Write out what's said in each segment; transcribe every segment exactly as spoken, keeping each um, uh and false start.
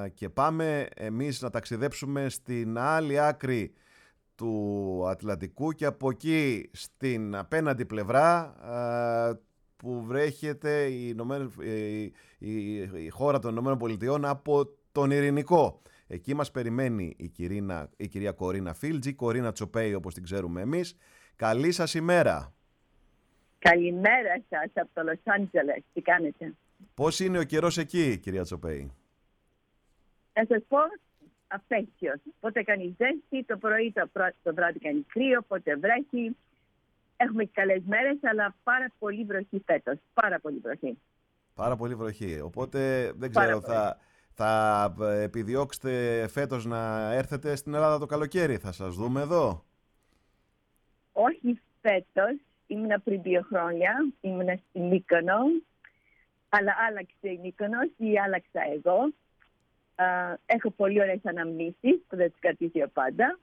και πάμε εμείς να ταξιδέψουμε στην άλλη άκρη του Ατλαντικού και από εκεί στην απέναντι πλευρά που βρέχεται η, Ηνωμένες, η, η, η χώρα των Ηνωμένων Πολιτειών από τον Ειρηνικό. Εκεί μας περιμένει η, Κυρίνα, η κυρία Κορίνα Φίλτζη, Κορίνα Τσοπέη όπως την ξέρουμε εμείς. Καλή σας ημέρα. Καλημέρα σας από το Λος Άντζελες. Τι κάνετε? Πώς είναι ο καιρός εκεί, κυρία Τσοπέη? Να σας πω απέσιος. Πότε κάνει ζέστη, το πρωί, το, πρω... το βράδυ κάνει κρύο, πότε βρέχει. Έχουμε και καλές μέρες, αλλά πάρα πολύ βροχή φέτος. Πάρα πολύ βροχή. Πάρα πολύ βροχή. Οπότε δεν ξέρω, θα, θα επιδιώξετε φέτος να έρθετε στην Ελλάδα το καλοκαίρι. Θα σας δούμε εδώ? Όχι φέτος. Ήμουνα πριν δύο χρόνια. Ήμουνα στη Μύκονο. Αλλά άλλαξε η Μύκονος ή άλλαξα εγώ. Uh, έχω πολύ ωραίες αναμνήσεις που δεν τις κρατήσω πάντα.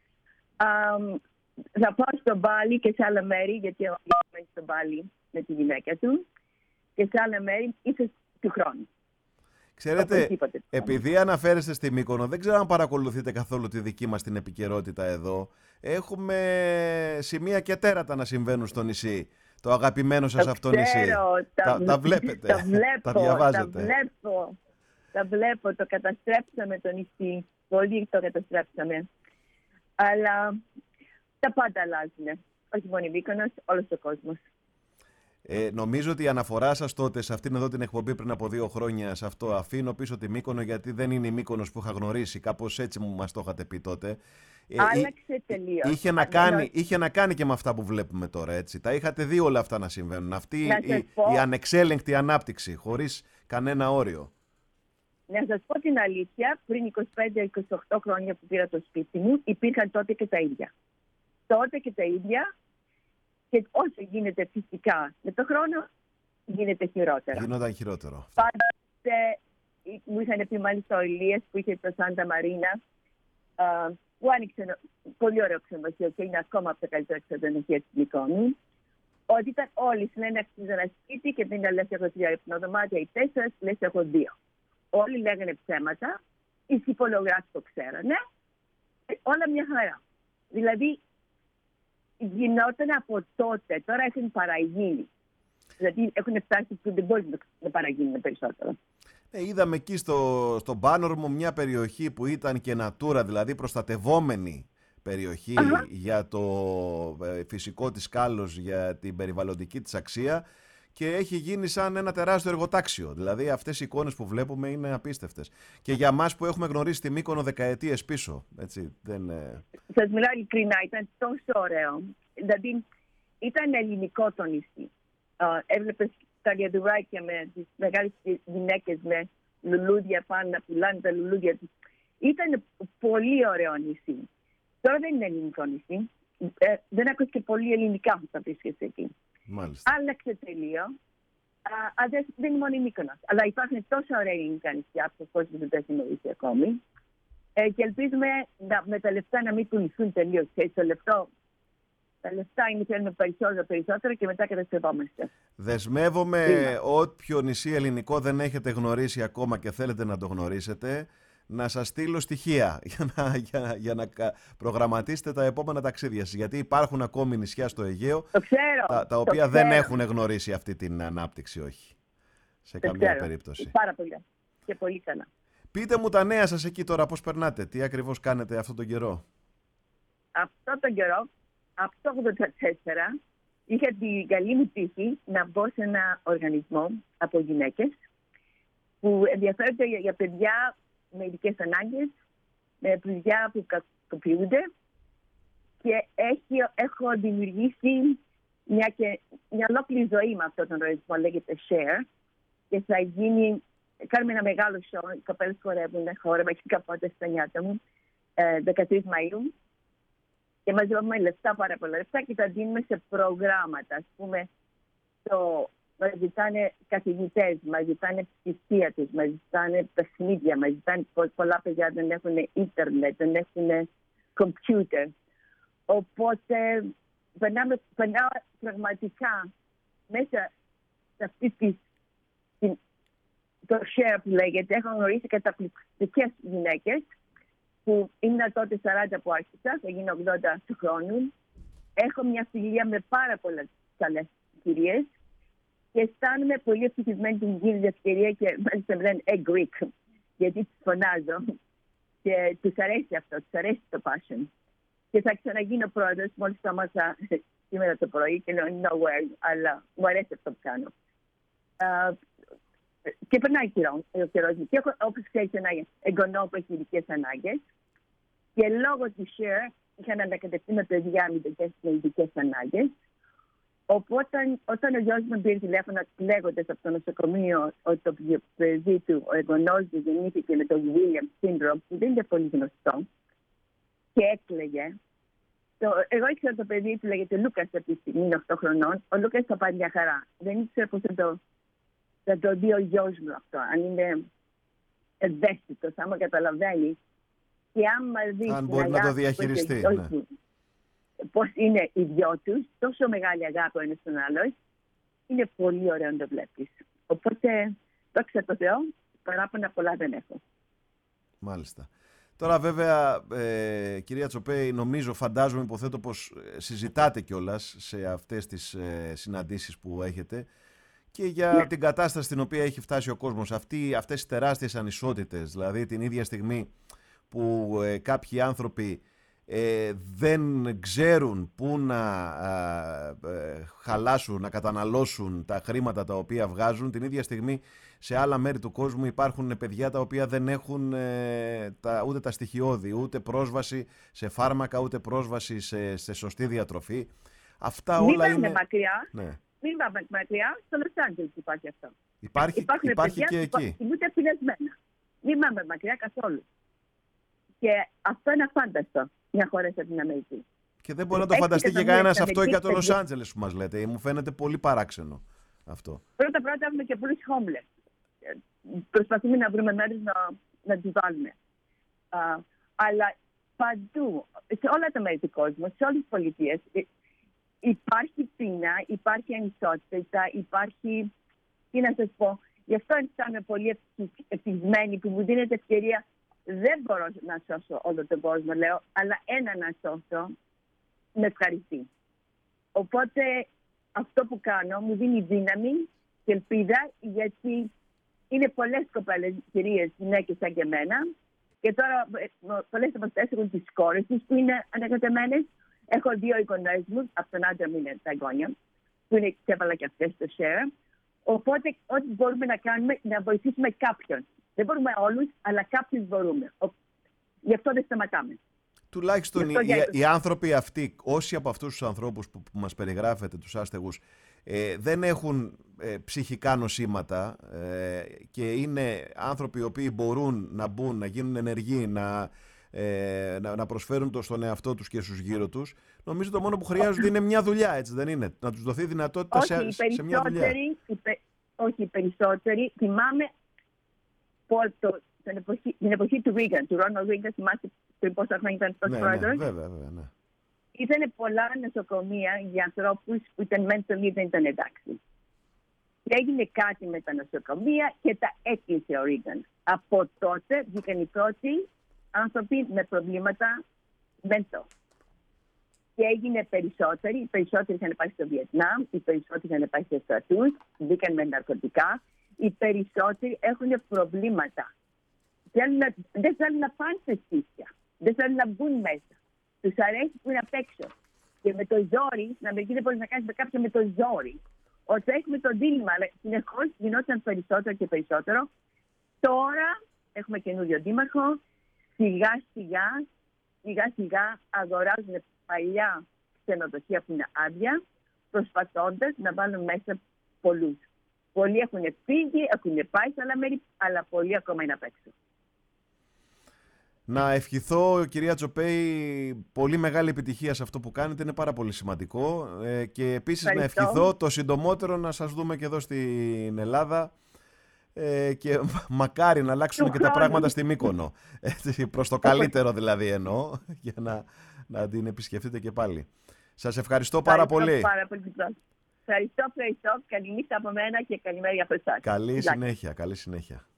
Um, θα πάω στο Μπάλι και σε άλλα μέρη, γιατί ο είμαι στο Μπάλι με τη γυναίκα του, και σε άλλα μέρη ίσως του χρόνου. Ξέρετε, επειδή αναφέρεστε στη Μύκονο, δεν ξέρω αν παρακολουθείτε καθόλου τη δική μας την επικαιρότητα εδώ. Έχουμε σημεία και τέρατα να συμβαίνουν στο νησί. Το αγαπημένο σας αυτό νησί. Τα, τα, τα βλέπετε, τα, βλέπω, τα διαβάζετε. Τα βλέπω. Τα βλέπω, το καταστρέψαμε το νησί. Πολύ το καταστρέψαμε. Αλλά τα πάντα αλλάζουν. Όχι μόνο η Μύκονος, όλος ο κόσμος. Ε, νομίζω ότι η αναφορά σας τότε σε αυτήν εδώ την εκπομπή πριν από δύο χρόνια σε αυτό, αφήνω πίσω τη Μύκονο, γιατί δεν είναι η Μύκονος που είχα γνωρίσει. Κάπως έτσι μου μας το είχατε πει τότε. Ε, Άλλαξε τελείως. Είχε να, κάνει, είχε να κάνει και με αυτά που βλέπουμε τώρα, έτσι. Τα είχατε δει όλα αυτά να συμβαίνουν. Αυτή η, η ανεξέλεγκτη ανάπτυξη, χωρίς κανένα όριο. Να σας πω την αλήθεια, πριν είκοσι πέντε είκοσι οκτώ χρόνια που πήρα το σπίτι μου, υπήρχαν τότε και τα ίδια. Τότε και τα ίδια, και όσο γίνεται φυσικά με το χρόνο, γίνεται χειρότερα. Γίνονταν χειρότερο. Πάντοτε μου είχαν πει μάλιστα ο Ηλίας που είχε το Σάντα Μαρίνα, uh, που άνοιξε ένα πολύ ωραίο ξενοδοχείο και είναι ακόμα από τα καλύτερα ξενοδοχεία της Μυκόνου, ότι ήταν όλοι συνέναξαν ένα σπίτι και δεν λες έχω τρία υπνοδωμάτια ή τέσσερα, λες έχω δύο. Όλοι λέγανε ψέματα, οι συμπολογράφοι το ξέρανε, όλα μια χαρά. Δηλαδή, γινόταν από τότε, τώρα έχουν παραγίνει. Δηλαδή, έχουν φτάσει που δεν μπορεί να παραγίνουν περισσότερο. Ε, είδαμε εκεί στο, στο Μπάνορμο μια περιοχή που ήταν και Natura, δηλαδή προστατευόμενη περιοχή uh-huh. για το ε, φυσικό της κάλος, για την περιβαλλοντική της αξία, και έχει γίνει σαν ένα τεράστιο εργοτάξιο. Δηλαδή αυτές οι εικόνες που βλέπουμε είναι απίστευτες. Και για μας που έχουμε γνωρίσει τη Μύκονο δεκαετίες πίσω. Έτσι, δεν... Σας μιλάω ειλικρινά, ήταν τόσο ωραίο. Δηλαδή ήταν ελληνικό το νησί. Uh, έβλεπες τα γιαδουράκια με τις μεγάλες γυναίκες με λουλούδια πάνω να πουλάνε τα λουλούδια τους. Ήταν πολύ ωραίο νησί. Τώρα δεν είναι ελληνικό νησί. Ε, δεν ακούω και πολύ ελληνικά που θα βρίσκεσαι εκεί. Μάλιστα. Άλλαξε τελείω. Α, δεν, δεν είναι μόνο η Μύκονος. Αλλά υπάρχουν τόσα ωραία ελληνικά νησιά που ο κόσμος δεν τα έχει γνωρίσει ακόμη. Ε, και ελπίζουμε να, με τα λεφτά να μην πουληθούν τελείως. Τα λεφτά είναι θέλουμε περισσότερο, περισσότερο και μετά κατασκευόμαστε. Δεσμεύομαι είναι. Όποιο νησί ελληνικό δεν έχετε γνωρίσει ακόμα και θέλετε να το γνωρίσετε, να σας στείλω στοιχεία για να, για, για να προγραμματίσετε τα επόμενα ταξίδια σας. Γιατί υπάρχουν ακόμη νησιά στο Αιγαίο το ξέρω, τα, τα οποία δεν έχουν γνωρίσει αυτή την ανάπτυξη, όχι. Σε το καμία ξέρω. περίπτωση. Πάρα πολύ. Και πολύ καλά. Πείτε μου τα νέα σας εκεί τώρα, πώς περνάτε, τι ακριβώς κάνετε αυτόν τον καιρό? Αυτόν τον καιρό, από το ογδόντα τέσσερα, είχα την καλή μου τύχη να μπω σε ένα οργανισμό από γυναίκες που ενδιαφέρονται για, για παιδιά με ειδικές ανάγκες, με παιδιά που κακοποιούνται, και έχει, έχω δημιουργήσει μια, και, μια ολόκληρη ζωή με αυτόν τον οργανισμό, λέγεται Share, και θα γίνει, κάνουμε ένα μεγάλο show, οι κοπέλες χορεύουν, χόρευα και καπότε στα νιάτα μου, ε, δεκατρείς Μαΐου, και μαζεύουμε λεφτά, πάρα πολλά λεφτά, και τα δίνουμε σε προγράμματα. Ας πούμε, το, μας ζητάνε καθηγητές, μας ζητάνε ψυχίατρους, μας ζητάνε παιχνίδια, μας ζητάνε πολλά παιδιά δεν έχουν ίντερνετ, δεν έχουν κομπιούτερ. Οπότε περνάμε, περνάω πραγματικά μέσα σε αυτή τη, την, το share που λέγεται, έχω γνωρίσει καταπληκτικές γυναίκες που ήμουν τότε σαράντα που άρχισα, θα γίνω ογδόντα του χρόνου. Έχω μια φιλία με πάρα πολλές καλές κυρίες και αισθάνομαι πολύ ευτυχισμένη την γίνει ευκαιρία και μάλιστα με λένε «Ε, Greek», γιατί τις φωνάζω και τους αρέσει αυτό, τους αρέσει το passion. Και θα ξαναγίνω πρόεδρος, μόλις το άμαθα σήμερα το πρωί και λέω «No way», αλλά μου αρέσει αυτό που κάνω. Uh, και περνάει ο καιρός μου. Και έχω, όπως ξέρεις, ένα εγγονό που έχει ειδικές ανάγκες. Και λόγω του share είχαν ανακατευτεί με παιδιά με ειδικές ανάγκες. Οπότε, όταν ο γιος μου πήρε τηλέφωνο λέγοντας από το νοσοκομείο ότι το παιδί του, ο εγγονός του, γεννήθηκε με το Williams syndrome, που δεν είναι πολύ γνωστό, και έκλαιγε. Το, εγώ ήξερα το παιδί του λέγεται Λούκας αυτή τη στιγμή, είναι οκτώ χρονών. Ο Λούκας θα πάει μια χαρά. Δεν ήξερα πώς θα το, θα το δει ο γιος μου αυτό, αν είναι ευαίσθητος, άμα καταλαβαίνει. Και άμα δει αν μπορεί να το διαχειριστεί. Ναι. Πώς είναι οι δυο τους, τόσο μεγάλη αγάπη ο ένας στον άλλο, είναι πολύ ωραίο να το βλέπεις. Οπότε, δόξα τω Θεώ, παράπονα πολλά δεν έχω. Μάλιστα. Τώρα βέβαια, ε, κυρία Τσοπέη, νομίζω, φαντάζομαι, υποθέτω πως συζητάτε κιόλας σε αυτές τις ε, συναντήσεις που έχετε και για ναι. την κατάσταση στην οποία έχει φτάσει ο κόσμος. Αυτή, αυτές οι τεράστιες ανισότητες, δηλαδή την ίδια στιγμή που ε, κάποιοι άνθρωποι ε, δεν ξέρουν πού να ε, χαλάσουν, να καταναλώσουν τα χρήματα τα οποία βγάζουν, την ίδια στιγμή σε άλλα μέρη του κόσμου υπάρχουν παιδιά τα οποία δεν έχουν ε, τα, ούτε τα στοιχειώδη, ούτε πρόσβαση σε φάρμακα, ούτε πρόσβαση σε, σε σωστή διατροφή. Αυτά Μην όλα είναι... μακριά. Ναι. Μην πάμε μακριά. Στο Λος Άντζελες υπάρχει αυτό. Υπάρχει, Υπάρχουν υπάρχει παιδιά και εκεί. που κοιμούνται πεινασμένα. Μην πάμε μακριά καθόλου. Και αυτό είναι αφάνταστο μια χώρα σαν την Αμερική. Και δεν μπορεί να το φανταστεί και κανένας αυτό για το Λος Άντζελες που μας λέτε. Μου φαίνεται πολύ παράξενο αυτό. Πρώτα-πρώτα έχουμε και πολλούς homeless. Προσπαθούμε να βρούμε μέρους να, να τους βάλουμε. Uh, αλλά παντού, σε όλα τα μέρη του κόσμου, σε όλες τις πολιτείες, υπάρχει πείνα, υπάρχει ανισότητα, υπάρχει, τι να σας πω, γι' αυτό αισθάνομαι πολύ ευτυχισμένη που μου δίνεται ευκαιρία. Δεν μπορώ να σώσω όλο τον κόσμο, λέω, αλλά ένα να σώσω με ευχαριστεί. Οπότε αυτό που κάνω μου δίνει δύναμη και ελπίδα, γιατί είναι πολλές κοπέλες, κυρίες, γυναίκες σαν και εμένα, και τώρα πολλές από αυτές έχουν τις κόρες τους που είναι ανακατεμένες. Έχω δύο εικονές μου, από τον άντρα μου είναι τα εγγόνια, που είναι και έβαλα και αυτές στο share. Οπότε ό,τι μπορούμε να κάνουμε, να βοηθήσουμε κάποιον. Δεν μπορούμε όλους, αλλά κάποιους μπορούμε. Γι' αυτό δεν σταματάμε. Τουλάχιστον οι, οι, οι άνθρωποι αυτοί, όσοι από αυτούς τους ανθρώπους που, που μας περιγράφετε, τους άστεγους, ε, δεν έχουν ε, ψυχικά νοσήματα ε, και είναι άνθρωποι οι οποίοι μπορούν να μπουν, να γίνουν ενεργοί, να, ε, να, να προσφέρουν το στον εαυτό τους και στους γύρω τους. Νομίζω το μόνο που χρειάζονται είναι μια δουλειά, έτσι δεν είναι? Να τους δοθεί δυνατότητα όχι, σε, σε μια δουλειά. Οι πε, όχι, οι περισσότεροι. Θυμάμαι το, την, εποχή, την εποχή του Reagan, του Ronald Reagan, θυμάστε πριν πόσα χρόνια ήταν αυτός ναι, πρόεδρος. Ναι, βέβαια, βέβαια, ναι. Ήταν πολλά νοσοκομεία για ανθρώπους που ήταν mentally δεν ήταν εντάξει. Και έγινε κάτι με τα νοσοκομεία και τα έκλεισε ο Reagan. Από τότε βγήκαν οι πρώτοι άνθρωποι με προβλήματα mental. Και έγινε περισσότεροι. Οι περισσότεροι είχαν πάει στο Βιετνάμ, οι περισσότεροι είχαν πάει σε στρατούς, μπήκαν με ναρκωτικά. Οι περισσότεροι έχουν προβλήματα. Θέλουν να, δεν θέλουν να πάνε σε σπίτια. Δεν θέλουν να μπουν μέσα. Τους αρέσει που είναι απ' έξω. Και με το ζόρι, στην Αμερική δεν μπορεί να κάνει με κάποιον με το ζόρι. Όταν έχουμε το δίλημμα, αλλά συνεχώς γινόταν περισσότερο και περισσότερο. Τώρα έχουμε καινούριο δήμαρχο. Σιγά σιγά, σιγά σιγά αγοράζουν παλιά ξενοδοχεία που είναι άδεια, προσπαθώντας να βάλουν μέσα πολλούς. Πολλοί έχουν φύγει, έχουν πάει σε άλλα μέρη, αλλά πολλοί ακόμα είναι απ' έξω. Να ευχηθώ, κυρία Τσοπέη, πολύ μεγάλη επιτυχία σε αυτό που κάνετε. Είναι πάρα πολύ σημαντικό. Ε, και επίσης ευχαριστώ. Να ευχηθώ το συντομότερο να σας δούμε και εδώ στην Ελλάδα. Ε, και μακάρι να αλλάξουν και τα πράγματα στη Μύκονο. Έτσι, προς το καλύτερο δηλαδή εννοώ, για να, να την επισκεφτείτε και πάλι. Σας ευχαριστώ πάρα πολύ. Πάρα πολύ. Ευχαριστώ, ευχαριστώ. Καληνύχτα από μένα και καλημέρα από εσάς. Καλή συνέχεια, καλή συνέχεια.